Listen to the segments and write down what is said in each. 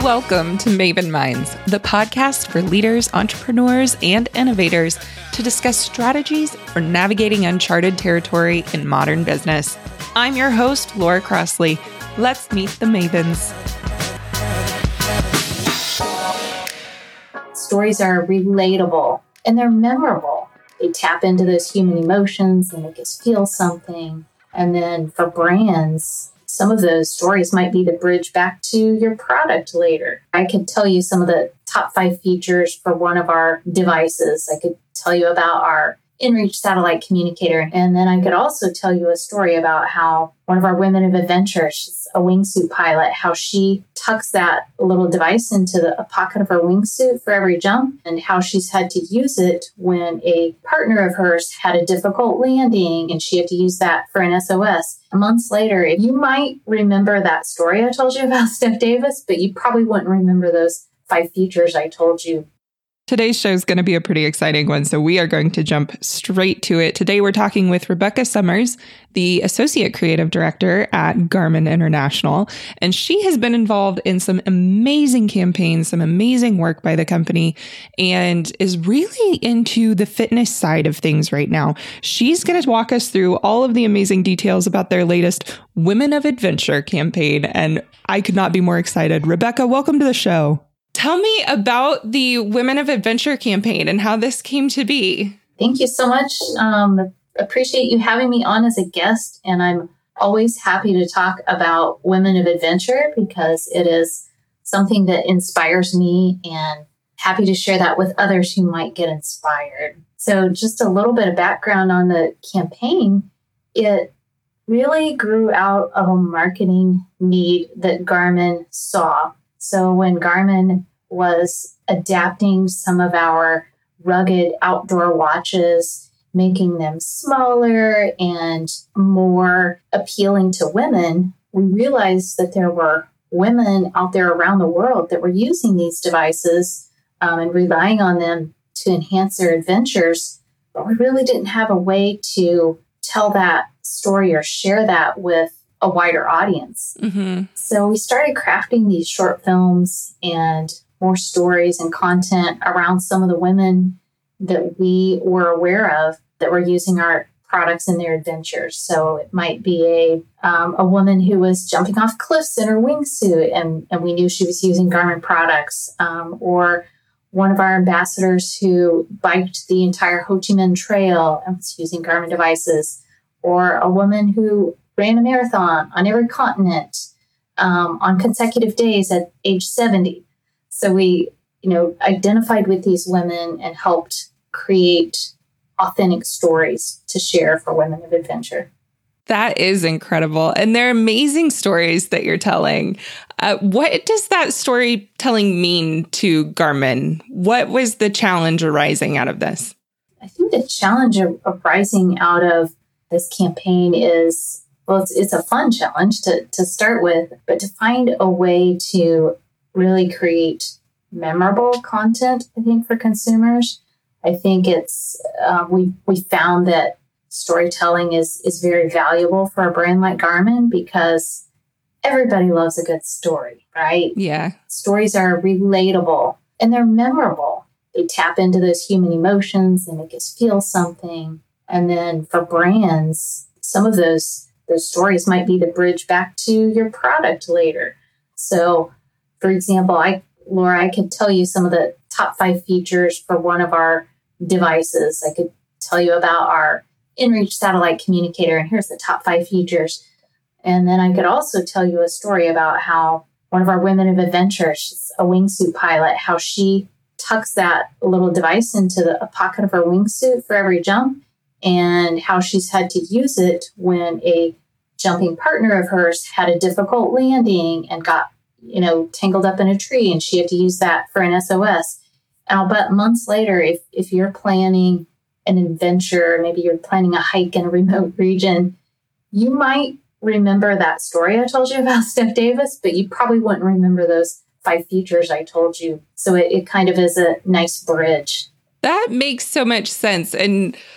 Welcome to Maven Minds, the podcast for leaders, entrepreneurs, and innovators to discuss strategies for navigating uncharted territory in modern business. I'm your host, Laura Crossley. Let's meet the Mavens. Stories are relatable and they're memorable. They tap into those human emotions and make us feel something. And then for brands, some of those stories might be the bridge back to your product later. I could tell you some of the top 5 features for one of our devices. I could tell you about our inReach satellite communicator. And then I could also tell you a story about how one of our women of adventure, she's a wingsuit pilot, how she tucks that little device into a pocket of her wingsuit for every jump, and how she's had to use it when a partner of hers had a difficult landing and she had to use that for an SOS. Months later, you might remember that story I told you about Steph Davis, but you probably wouldn't remember those 5 features I told you. Today's show is going to be a pretty exciting one, so we are going to jump straight to it. Today, we're talking with Rebecca Summers, the Associate Creative Director at Garmin International, and she has been involved in some amazing campaigns, some amazing work by the company, and is really into the fitness side of things right now. She's going to walk us through all of the amazing details about their latest Women of Adventure campaign, and I could not be more excited. Rebecca, welcome to the show. Tell me about the Women of Adventure campaign and how this came to be. Thank you so much. Appreciate you having me on as a guest. And I'm always happy to talk about Women of Adventure because it is something that inspires me and happy to share that with others who might get inspired. So just a little bit of background on the campaign. It really grew out of a marketing need that Garmin saw. So when Garmin was adapting some of our rugged outdoor watches, making them smaller and more appealing to women, we realized that there were women out there around the world that were using these devices and relying on them to enhance their adventures. But we really didn't have a way to tell that story or share that with a wider audience. Mm-hmm. So we started crafting these short films and more stories and content around some of the women that we were aware of that were using our products in their adventures. So it might be a woman who was jumping off cliffs in her wingsuit and we knew she was using Garmin products, or one of our ambassadors who biked the entire Ho Chi Minh Trail and was using Garmin devices, or a woman who ran a marathon on every continent on consecutive days at age 70. So we, identified with these women and helped create authentic stories to share for Women of Adventure. That is incredible. And they're amazing stories that you're telling. What does that storytelling mean to Garmin? What was the challenge arising out of this? I think the challenge arising out of this campaign is, well, it's a fun challenge to start with, but to find a way to really create memorable content, I think, for consumers. I think it's, we found that storytelling is very valuable for a brand like Garmin because everybody loves a good story, right? Yeah. Stories are relatable and they're memorable. They tap into those human emotions and make us feel something. And then for brands, some of those stories might be the bridge back to your product later. So, for example, Laura, I could tell you some of the top 5 features for one of our devices. I could tell you about our inReach satellite communicator, and here's the top 5 features. And then I could also tell you a story about how one of our women of adventure, she's a wingsuit pilot, how she tucks that little device into a pocket of her wingsuit for every jump, and how she's had to use it when a jumping partner of hers had a difficult landing and got, tangled up in a tree, and she had to use that for an SOS. And I'll bet months later, if you're planning an adventure, maybe you're planning a hike in a remote region, you might remember that story I told you about Steph Davis, but you probably wouldn't remember those 5 features I told you. So it kind of is a nice bridge. That makes so much sense. And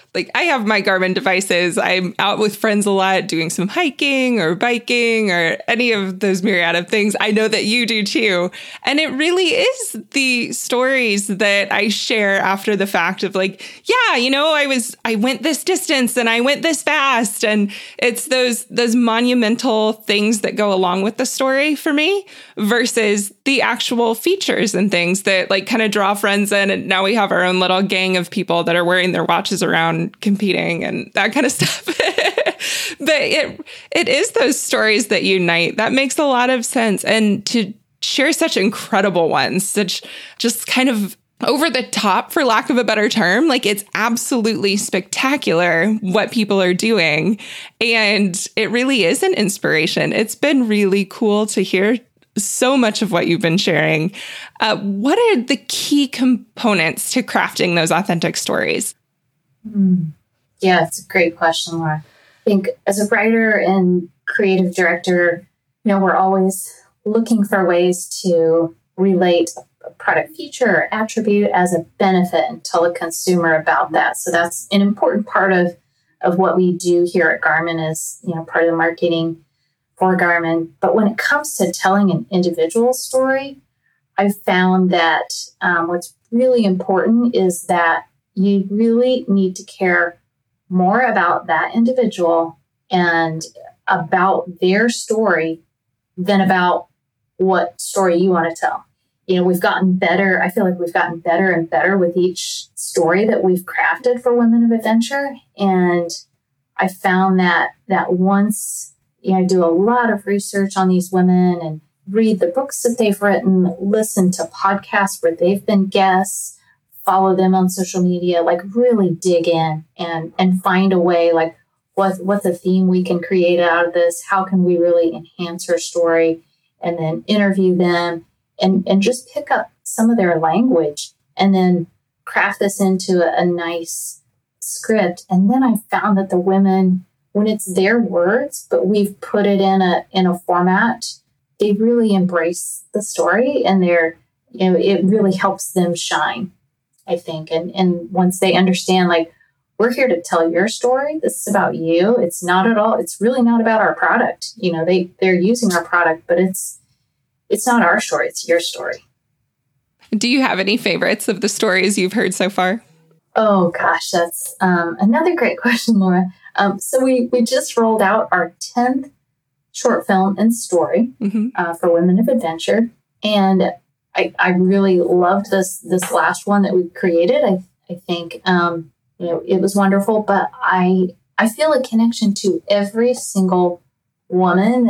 like I have my Garmin devices. I'm out with friends a lot doing some hiking or biking or any of those myriad of things. I know that you do too. And it really is the stories that I share after the fact of like, yeah, you know, I went this distance and I went this fast. And it's those monumental things that go along with the story for me versus the actual features and things that like kind of draw friends in. And now we have our own little gang of people that are wearing their watches around competing and that kind of stuff. But it is those stories that unite. That makes a lot of sense. And to share such incredible ones, such just kind of over the top, for lack of a better term, like it's absolutely spectacular what people are doing. And it really is an inspiration. It's been really cool to hear so much of what you've been sharing. What are the key components to crafting those authentic stories? Yeah, it's a great question, Laura. I think as a writer and creative director, you know, we're always looking for ways to relate a product feature or attribute as a benefit and tell a consumer about that. So that's an important part of what we do here at Garmin is, you know, part of the marketing for Garmin. But when it comes to telling an individual story, I've found that what's really important is that you really need to care more about that individual and about their story than about what story you want to tell. You know, we've gotten better. I feel like we've gotten better and better with each story that we've crafted for Women of Adventure. And I found that once, you know, I do a lot of research on these women and read the books that they've written, listen to podcasts where they've been guests, follow them on social media, like really dig in and find a way, like what's a theme we can create out of this? How can we really enhance her story? And then interview them and just pick up some of their language and then craft this into a nice script. And then I found that the women, when it's their words, but we've put it in a format, they really embrace the story and you know, it really helps them shine, I think. And once they understand, like, we're here to tell your story. This is about you. It's really not about our product. You know, they're using our product, but it's not our story. It's your story. Do you have any favorites of the stories you've heard so far? Oh gosh, that's another great question, Laura. So we just rolled out our 10th short film and story for Women of Adventure. And I really loved this last one that we created. I think, you know, it was wonderful, but I feel a connection to every single woman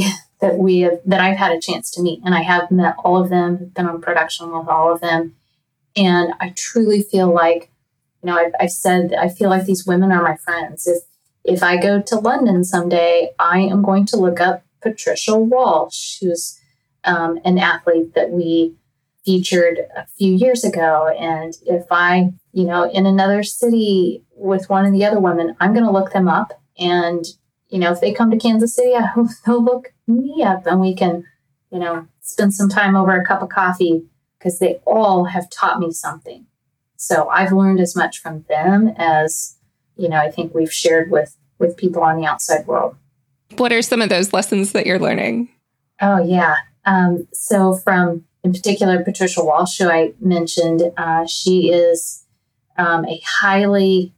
that I've had a chance to meet. And I have met all of them, been on production with all of them. And I truly feel like, you know, I've said, I feel like these women are my friends. If I go to London someday, I am going to look up Patricia Walsh, who's an athlete that we featured a few years ago. And if I, you know, in another city with one of the other women, I'm going to look them up. And, you know, if they come to Kansas City, I hope they'll look me up and we can, you know, spend some time over a cup of coffee because they all have taught me something. So I've learned as much from them as, you know, I think we've shared with people on the outside world. What are some of those lessons that you're learning? Oh, yeah. So from, in particular, Patricia Walsh, who I mentioned, she is a highly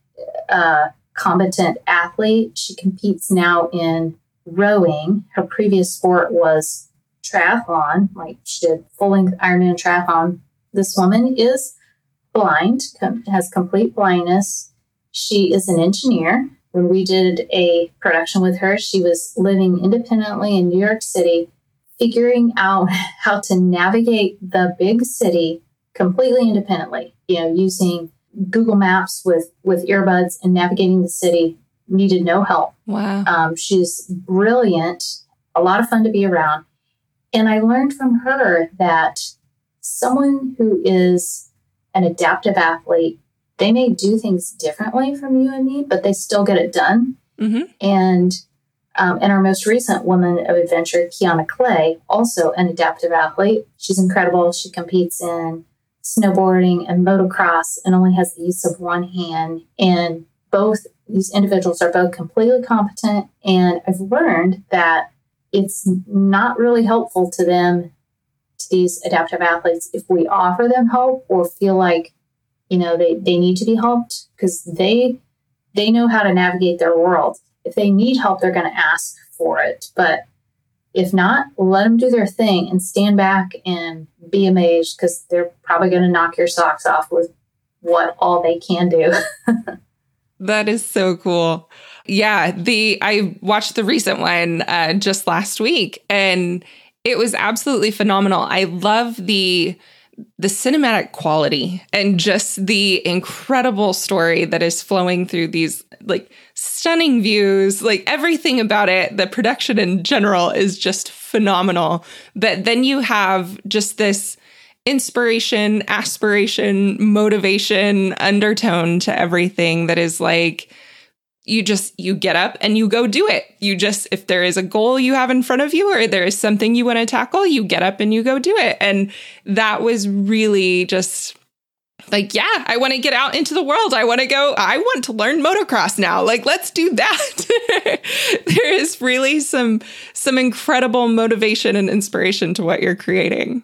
competent athlete. She competes now in rowing. Her previous sport was triathlon, like she did full-length Ironman triathlon. This woman is blind, has complete blindness. She is an engineer. When we did a production with her, she was living independently in New York City, figuring out how to navigate the big city completely independently, you know, using Google Maps with earbuds and navigating the city, needed no help. Wow. She's brilliant, a lot of fun to be around. And I learned from her that someone who is an adaptive athlete, they may do things differently from you and me, but they still get it done. Mm-hmm. And our most recent Woman of Adventure, Kiana Clay, also an adaptive athlete. She's incredible. She competes in snowboarding and motocross and only has the use of one hand. these individuals are both completely competent. And I've learned that it's not really helpful to them, to these adaptive athletes, if we offer them help or feel like, they need to be helped, because they know how to navigate their world. If they need help, they're going to ask for it. But if not, let them do their thing and stand back and be amazed, because they're probably going to knock your socks off with what all they can do. That is so cool. Yeah, I watched the recent one just last week, and it was absolutely phenomenal. I love the cinematic quality and just the incredible story that is flowing through these like stunning views, like everything about it. The production in general is just phenomenal. But then you have just this inspiration, aspiration, motivation undertone to everything that is like, you get up and you go do it. If there is a goal you have in front of you, or there is something you want to tackle, you get up and you go do it. And that was really just like, yeah, I want to get out into the world. I want to learn motocross now. Like, let's do that. There is really some incredible motivation and inspiration to what you're creating.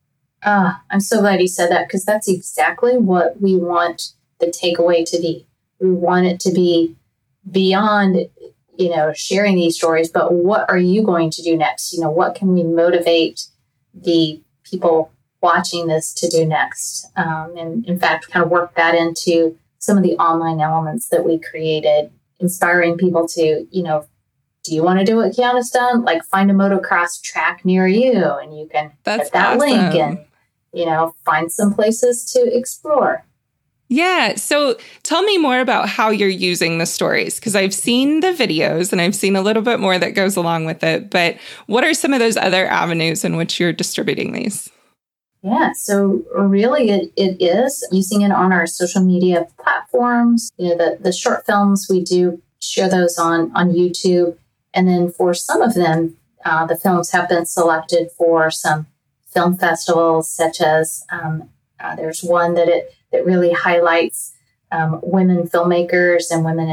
I'm so glad you said that, because that's exactly what we want the takeaway to be. We want it to be beyond, sharing these stories, but what are you going to do next? What can we motivate the people watching this to do next? And in fact, kind of work that into some of the online elements that we created, inspiring people to, do you want to do what Kiana's done? Like, find a motocross track near you, and you can hit that awesome link and, find some places to explore. Yeah. So tell me more about how you're using the stories, because I've seen the videos and I've seen a little bit more that goes along with it. But what are some of those other avenues in which you're distributing these? Yeah. So really it is using it on our social media platforms. The short films, we do share those on YouTube. And then for some of them, the films have been selected for some film festivals, such as there's one that really highlights women filmmakers and women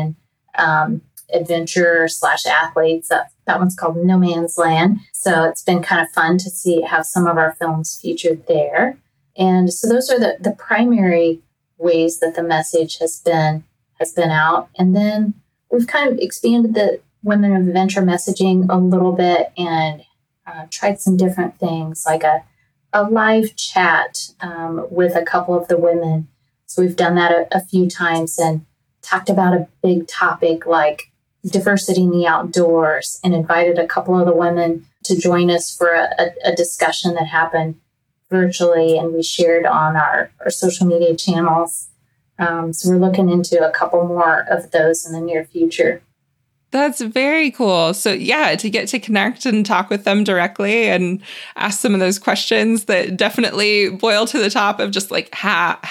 in adventure / athletes. That one's called No Man's Land. So it's been kind of fun to have some of our films featured there. And so those are the primary ways that the message has been out. And then we've kind of expanded the Women of Adventure messaging a little bit and tried some different things, like a live chat with a couple of the women. So we've done that a few times and talked about a big topic like diversity in the outdoors, and invited a couple of the women to join us for a discussion that happened virtually, and we shared on our social media channels. So we're looking into a couple more of those in the near future. That's very cool. So yeah, to get to connect and talk with them directly and ask some of those questions that definitely boil to the top of just like, how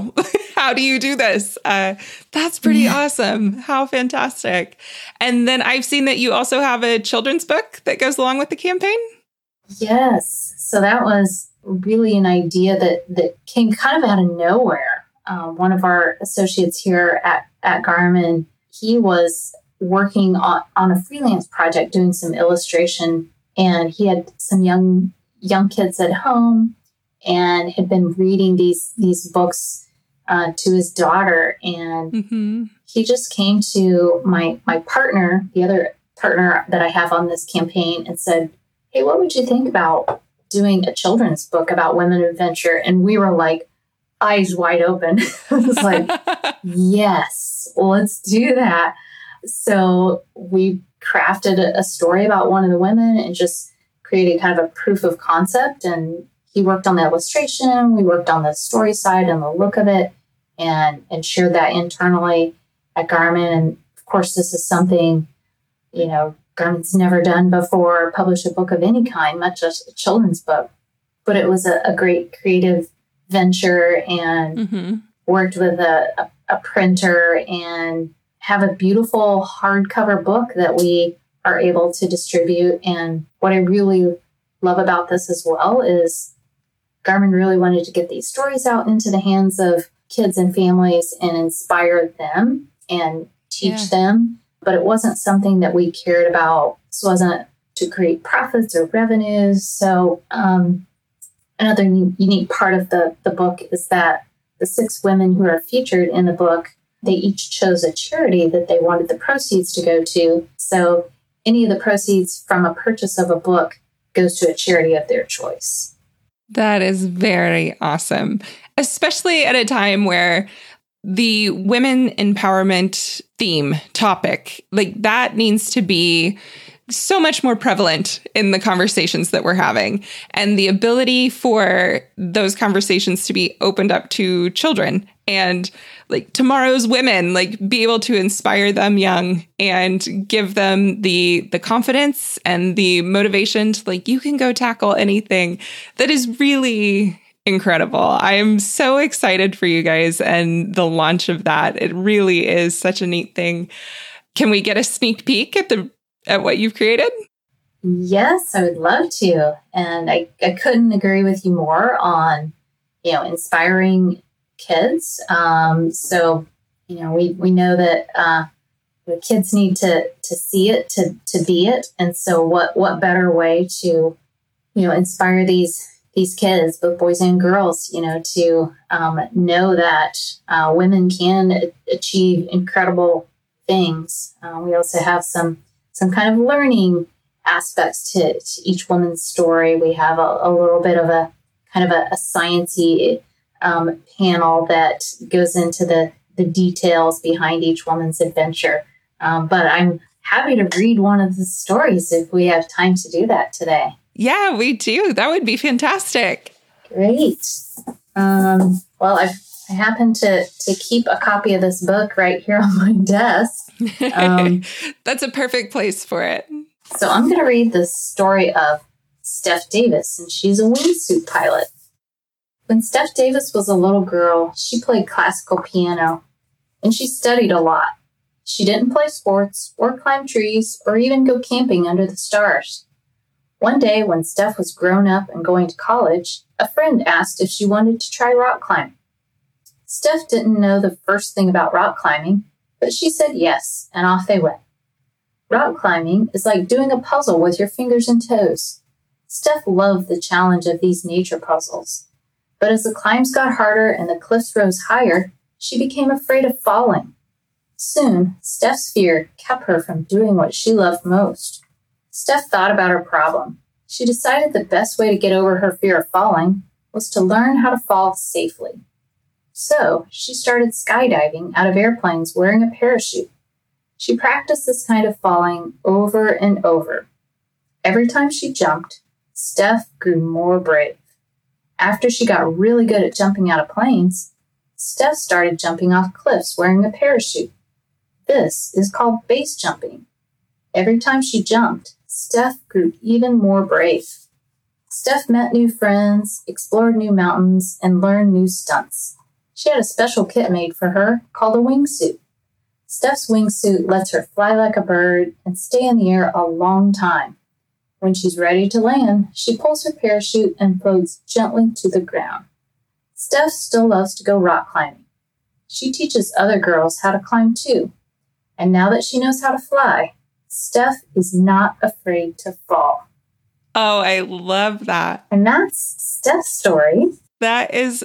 how do you do this? That's pretty awesome. How fantastic. And then I've seen that you also have a children's book that goes along with the campaign. Yes. So that was really an idea that came kind of out of nowhere. One of our associates here at Garmin, he was working on a freelance project doing some illustration, and he had some young kids at home and had been reading these books to his daughter, and he just came to my partner, the other partner that I have on this campaign, and said, "Hey, what would you think about doing a children's book about women adventure?" And we were like, eyes wide open. It was like, yes, let's do that. So we crafted a story about one of the women and just created kind of a proof of concept. And he worked on the illustration. We worked on the story side and the look of it, and shared that internally at Garmin. And of course, this is something, Garmin's never done before, published a book of any kind, not just a children's book. But it was a great creative venture, and worked with a printer and have a beautiful hardcover book that we are able to distribute. And what I really love about this as well is Garmin really wanted to get these stories out into the hands of kids and families and inspire them. And teach them, but it wasn't something that we cared about. This wasn't to create profits or revenues. So another unique part of the book is that the 6 women who are featured in the book, they each chose a charity that they wanted the proceeds to go to. So any of the proceeds from a purchase of a book goes to a charity of their choice. That is very awesome, especially at a time where the women empowerment topic, like that needs to be so much more prevalent in the conversations that we're having, and the ability for those conversations to be opened up to children and like tomorrow's women, like be able to inspire them young and give them the confidence and the motivation to like, you can go tackle anything. That is really incredible. I am so excited for you guys and the launch of that. It really is such a neat thing. Can we get a sneak peek at what you've created? Yes, I would love to. And I couldn't agree with you more on, inspiring kids. So, we know that the kids need to see it, to be it. And so what better way to, inspire these kids, both boys and girls, to know that women can achieve incredible things. We also have some kind of learning aspects to each woman's story. We have a little bit of a kind of a sciencey panel that goes into the details behind each woman's adventure. But I'm happy to read one of the stories if we have time to do that today. Yeah, we do. That would be fantastic. Great. Well, I happen to keep a copy of this book right here on my desk. That's a perfect place for it. So I'm going to read the story of Steph Davis, and she's a wingsuit pilot. When Steph Davis was a little girl, she played classical piano, and she studied a lot. She didn't play sports or climb trees or even go camping under the stars. One day, when Steph was grown up and going to college, a friend asked if she wanted to try rock climbing. Steph didn't know the first thing about rock climbing, but she said yes, and off they went. Rock climbing is like doing a puzzle with your fingers and toes. Steph loved the challenge of these nature puzzles. But as the climbs got harder and the cliffs rose higher, she became afraid of falling. Soon, Steph's fear kept her from doing what she loved most. Steph thought about her problem. She decided the best way to get over her fear of falling was to learn how to fall safely. So, she started skydiving out of airplanes wearing a parachute. She practiced this kind of falling over and over. Every time she jumped, Steph grew more brave. After she got really good at jumping out of planes, Steph started jumping off cliffs wearing a parachute. This is called base jumping. Every time she jumped, Steph grew even more brave. Steph met new friends, explored new mountains, and learned new stunts. She had a special kit made for her called a wingsuit. Steph's wingsuit lets her fly like a bird and stay in the air a long time. When she's ready to land, she pulls her parachute and floats gently to the ground. Steph still loves to go rock climbing. She teaches other girls how to climb too. And now that she knows how to fly, Steph is not afraid to fall. Oh, I love that. And that's Steph's story. That is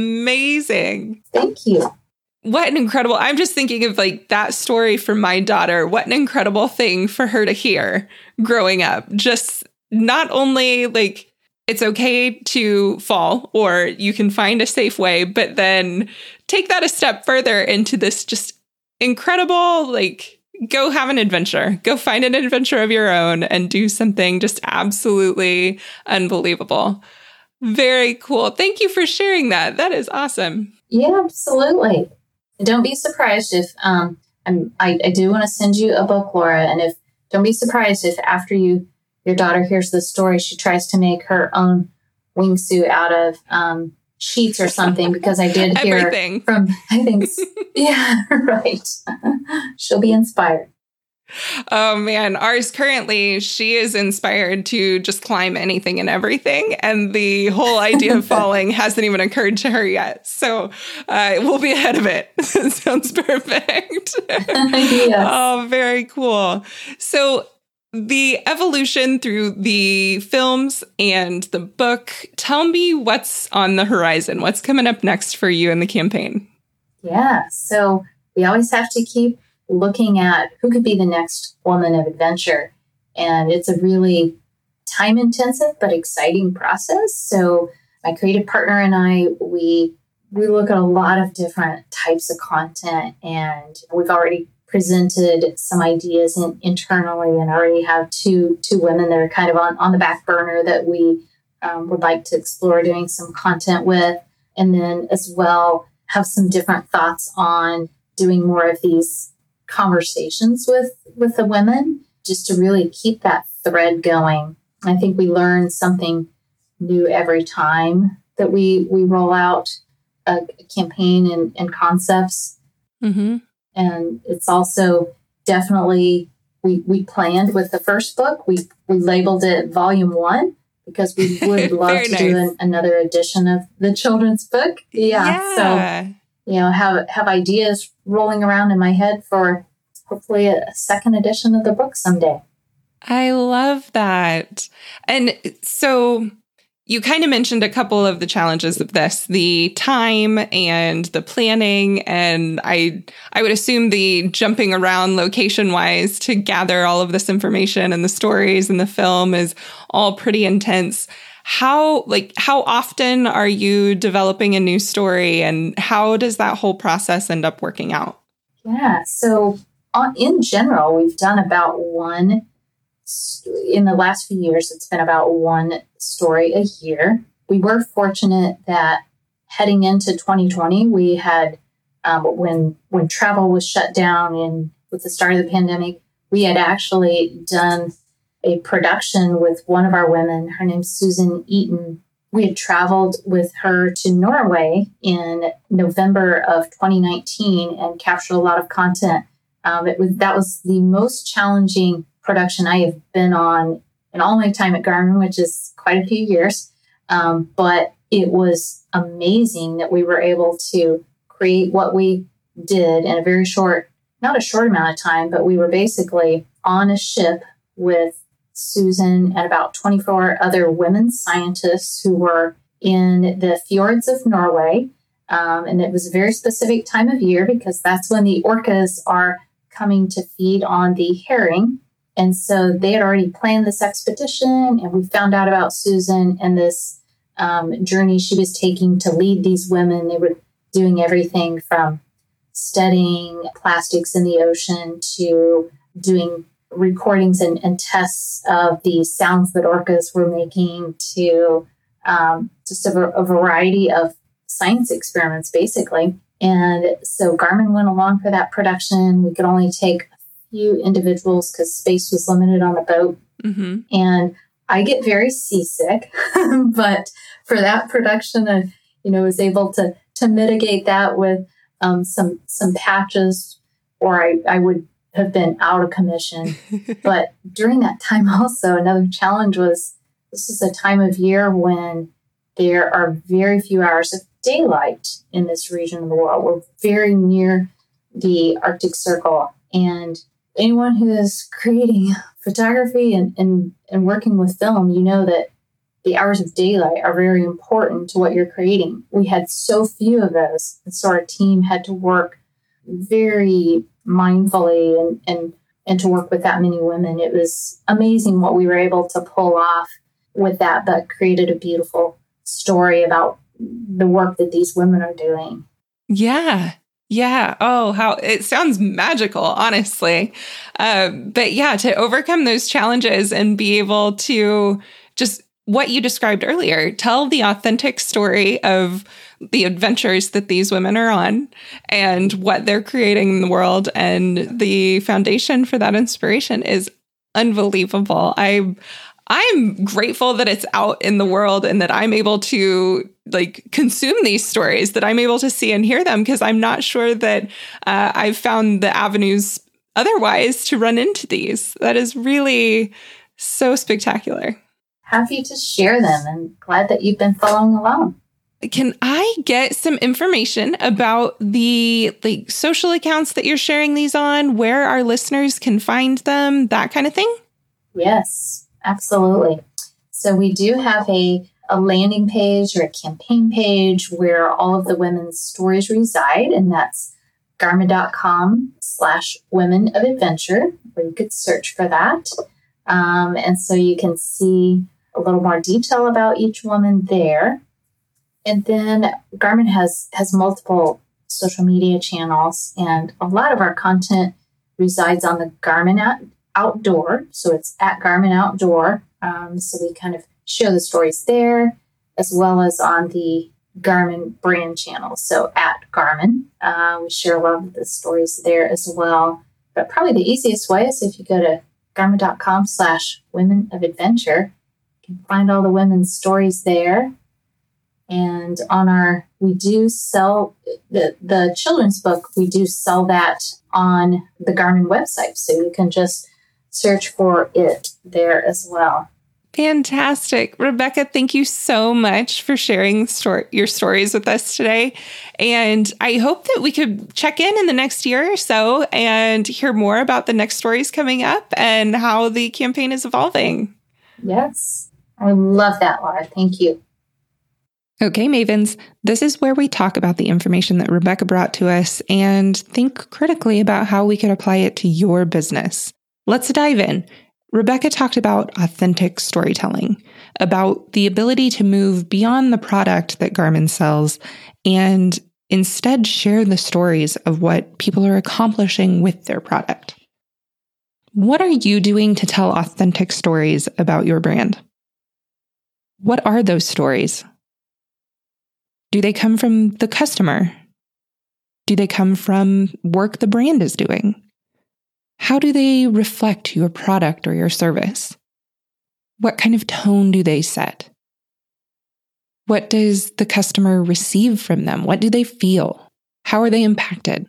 amazing. Thank you. What an incredible, I'm just thinking of like that story for my daughter. What an incredible thing for her to hear growing up. Just not only like it's okay to fall or you can find a safe way, but then take that a step further into this just incredible, like, go have an adventure, go find an adventure of your own and do something just absolutely unbelievable. Very cool. Thank you for sharing that. That is awesome. Yeah, absolutely. Don't be surprised if I do want to send you a book, Laura, and don't be surprised if after your daughter hears the story, she tries to make her own wingsuit out of sheets or something, because I did hear everything from, I think, yeah, right. She'll be inspired. Oh man, ours currently, she is inspired to just climb anything and everything. And the whole idea of falling hasn't even occurred to her yet. So we'll be ahead of it. Sounds perfect. Yes. Oh, very cool. So the evolution through the films and the book, tell me what's on the horizon. What's coming up next for you in the campaign? Yeah. So we always have to keep looking at who could be the next woman of adventure. And it's a really time-intensive but exciting process. So my creative partner and I, we look at a lot of different types of content, and we've already presented some ideas internally and already have two women that are kind of on the back burner that we would like to explore doing some content with. And then as well, have some different thoughts on doing more of these conversations with the women, just to really keep that thread going. I think we learn something new every time that we roll out a campaign and concepts. Mm-hmm. And it's also definitely, we planned with the first book, we labeled it Volume 1 because we would love to do another edition of the children's book. Yeah. So, have ideas rolling around in my head for hopefully a second edition of the book someday. I love that. And so you kind of mentioned a couple of the challenges of this, the time and the planning, and I would assume the jumping around location-wise to gather all of this information and the stories and the film is all pretty intense. How often are you developing a new story, and how does that whole process end up working out? Yeah, so in general, we've done about one. In the last few years, it's been about one story a year. We were fortunate that heading into 2020, we had, when travel was shut down and with the start of the pandemic, we had actually done a production with one of our women. Her name's Susan Eaton. We had traveled with her to Norway in November of 2019 and captured a lot of content. That was the most challenging production I have been on in all my time at Garmin, which is quite a few years. But it was amazing that we were able to create what we did in a very not a short amount of time, but we were basically on a ship with Susan and about 24 other women scientists who were in the fjords of Norway. And it was a very specific time of year because that's when the orcas are coming to feed on the herring. And so they had already planned this expedition, and we found out about Susan and this journey she was taking to lead these women. They were doing everything from studying plastics in the ocean to doing recordings and tests of the sounds that orcas were making to just a variety of science experiments, basically. And so Garmin went along for that production. We could only take few individuals because space was limited on the boat. Mm-hmm. And I get very seasick, but for that production, I was able to mitigate that with some patches, or I would have been out of commission. But during that time also, another challenge was this is a time of year when there are very few hours of daylight in this region of the world. We're very near the Arctic Circle, and anyone who is creating photography and working with film, you know that the hours of daylight are very important to what you're creating. We had so few of those, and so our team had to work very mindfully and to work with that many women. It was amazing what we were able to pull off with that, but created a beautiful story about the work that these women are doing. Yeah. Yeah. Oh, how it sounds magical, honestly. But yeah, to overcome those challenges and be able to just what you described earlier, tell the authentic story of the adventures that these women are on and what they're creating in the world. And the foundation for that inspiration is unbelievable. I'm grateful that it's out in the world and that I'm able to consume these stories, that I'm able to see and hear them, because I'm not sure that I've found the avenues otherwise to run into these. That is really so spectacular. Happy to share them and glad that you've been following along. Can I get some information about the social accounts that you're sharing these on, where our listeners can find them, that kind of thing? Yes, absolutely. So we do have a landing page or a campaign page where all of the women's stories reside, and that's garmin.com/women of adventure, where you could search for that. And so you can see a little more detail about each woman there. And then Garmin has multiple social media channels, and a lot of our content resides on the Garmin Outdoor. So it's at Garmin Outdoor. So we kind of share the stories there, as well as on the Garmin brand channel. So at Garmin, we share a lot of the stories there as well. But probably the easiest way is if you go to garmin.com/women of adventure, you can find all the women's stories there. And we do sell the children's book. We do sell that on the Garmin website. So you can just search for it there as well. Fantastic. Rebecca, thank you so much for sharing your stories with us today. And I hope that we could check in the next year or so and hear more about the next stories coming up and how the campaign is evolving. Yes, I love that, Laura. Thank you. Okay, Mavens, this is where we talk about the information that Rebecca brought to us and think critically about how we could apply it to your business. Let's dive in. Rebecca talked about authentic storytelling, about the ability to move beyond the product that Garmin sells and instead share the stories of what people are accomplishing with their product. What are you doing to tell authentic stories about your brand? What are those stories? Do they come from the customer? Do they come from work the brand is doing? How do they reflect your product or your service? What kind of tone do they set? What does the customer receive from them? What do they feel? How are they impacted?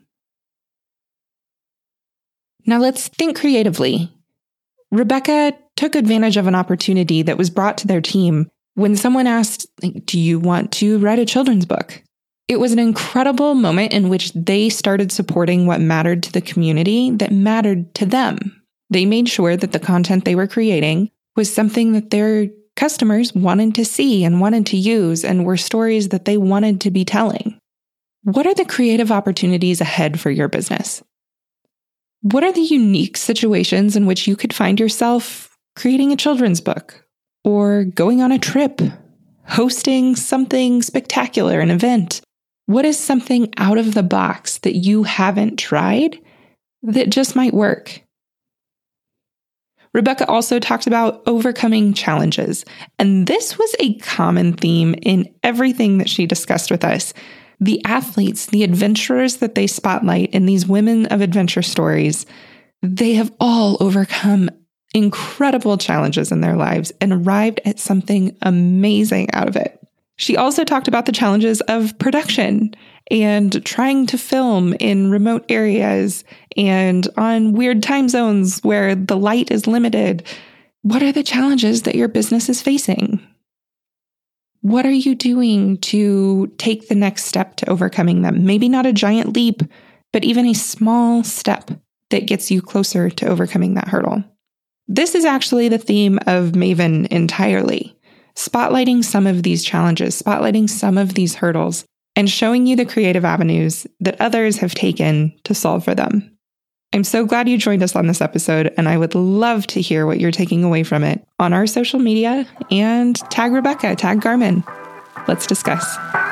Now let's think creatively. Rebecca took advantage of an opportunity that was brought to their team when someone asked, do you want to write a children's book? It was an incredible moment in which they started supporting what mattered to the community that mattered to them. They made sure that the content they were creating was something that their customers wanted to see and wanted to use and were stories that they wanted to be telling. What are the creative opportunities ahead for your business? What are the unique situations in which you could find yourself creating a children's book? Or going on a trip, hosting something spectacular, an event? What is something out of the box that you haven't tried that just might work? Rebecca also talked about overcoming challenges, and this was a common theme in everything that she discussed with us. The athletes, the adventurers that they spotlight in these women of adventure stories, they have all overcome incredible challenges in their lives and arrived at something amazing out of it. She also talked about the challenges of production and trying to film in remote areas and on weird time zones where the light is limited. What are the challenges that your business is facing? What are you doing to take the next step to overcoming them? Maybe not a giant leap, but even a small step that gets you closer to overcoming that hurdle. This is actually the theme of Maven entirely, spotlighting some of these challenges, spotlighting some of these hurdles, and showing you the creative avenues that others have taken to solve for them. I'm so glad you joined us on this episode, and I would love to hear what you're taking away from it on our social media and tag Rebecca, tag Garmin. Let's discuss.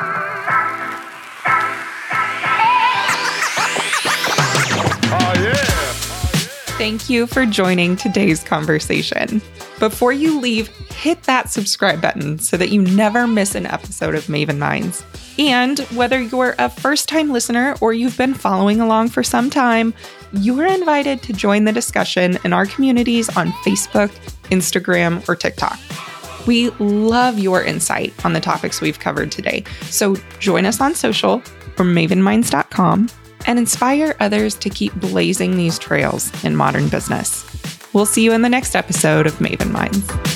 Thank you for joining today's conversation. Before you leave, hit that subscribe button so that you never miss an episode of Maven Minds. And whether you're a first-time listener or you've been following along for some time, you are invited to join the discussion in our communities on Facebook, Instagram, or TikTok. We love your insight on the topics we've covered today. So join us on social or mavenminds.com and inspire others to keep blazing these trails in modern business. We'll see you in the next episode of Maven Minds.